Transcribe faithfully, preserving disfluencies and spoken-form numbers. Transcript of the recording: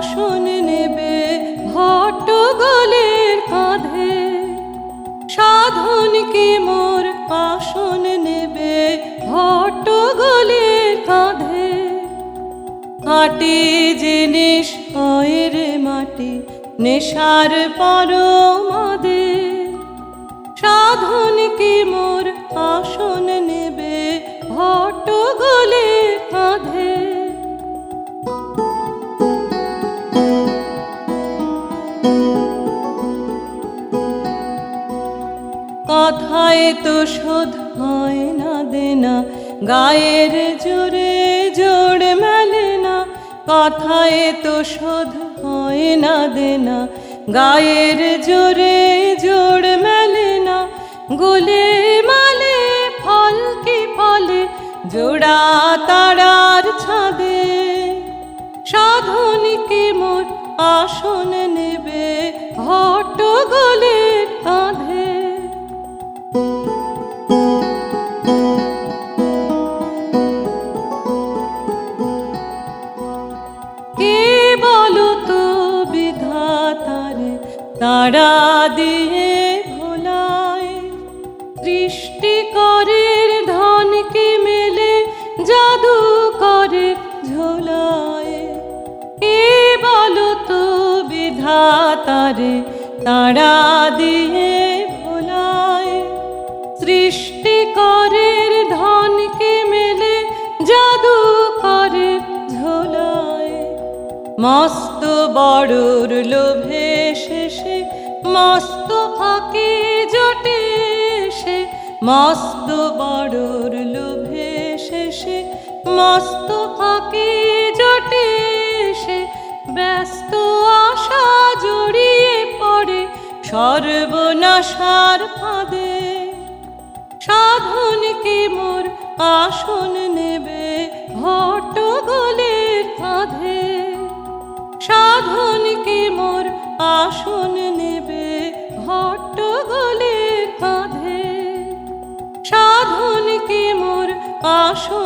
আসন নেবে ভট্টগলের কাঁধে। সাধন কি মোর আসন নেবে ভট্টগলের কাঁধে। মাটি জিনিস হয় রে মাটি, নেশার পরমাদে। সাধন কি মোর আসন নেবে ভট্টগলের কাঁধে। কথায় তো শোধ হয় না দেনা, গায়ের জোরে জোড় মেলে না। কথায় তো শোধ হয় না দেনা, গায়ের জোরে জোড় মেলে না। গোলে মালে ফল কি ফলে জোড়া তারার ছাদে। সাধন কি মোর আসন নেবে ভট্টগলের কাঁধে। কে বলো তো বিধাতারে তারা দিয়ে ভোলায়। সৃষ্টিকরের ধন কি মেলে জাদু করে ঝোলায়। কে বলো তো বিধাতারে তারা দিয়ে ভোলায়। সৃষ্টিকরের ধন কি মেলে জাদু করে ঝোলায়। মস্ত বড়র লোভে শেষে মস্ত ফাঁকে জোটে সে। মস্ত বড়র লোভে শেষে মস্ত ফাঁকে জোটে সে। ব্যস্ত আশা জড়িয়ে পড়ে সর্বনাশার ফাঁদে। সাধন কি মোর আসন নেবে ভট্টগলের কাঁধে। সাধন কি মোর আসন নেবে ভট্টগলের কাঁধে। সাধন কি মোর আসন